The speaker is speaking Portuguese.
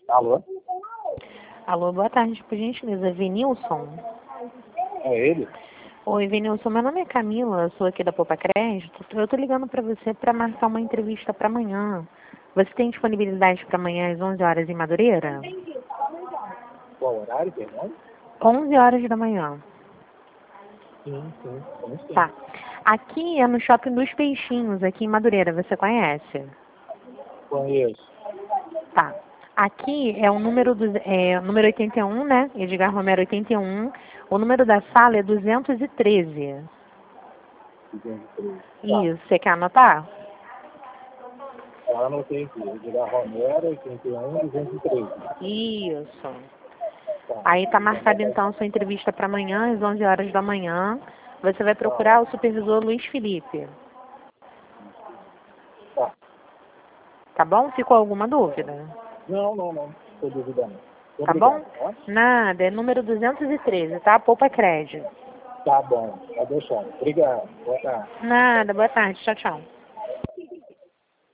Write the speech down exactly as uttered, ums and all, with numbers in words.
Alô? Alô, boa tarde, por gentileza, Venilson? É ele? Oi, Venilson, meu nome é Camila, sou aqui da Poupa Crédito. Eu tô ligando para você para marcar uma entrevista para amanhã. Você tem disponibilidade para amanhã às onze horas em Madureira? Qual horário, perdão? onze horas da manhã. Sim, sim, sim, sim. Tá. Aqui é no Shopping dos Peixinhos, aqui em Madureira, você conhece? Conheço. Tá. Aqui é o número, do, é, o número oitenta e um, né? Edgar Romero oitenta e um. O número da sala é duzentos e treze. duzentos e treze. Tá. Isso, você quer anotar? Eu anotei aqui. Edgar Romero, oitenta e um, duzentos e treze. Isso. Tá. Aí tá marcada então sua entrevista para amanhã, às onze horas da manhã. Você vai procurar o supervisor Luiz Felipe. Tá. Tá bom? Ficou alguma dúvida? Não, não, não. Estou duvidando. Tá bom? Obrigado, tá? Nada, é número duzentos e treze, tá? Poupa Crédito. Tá bom. Tá deixando. Obrigado. Boa tarde. Nada, boa tarde. Tchau, tchau.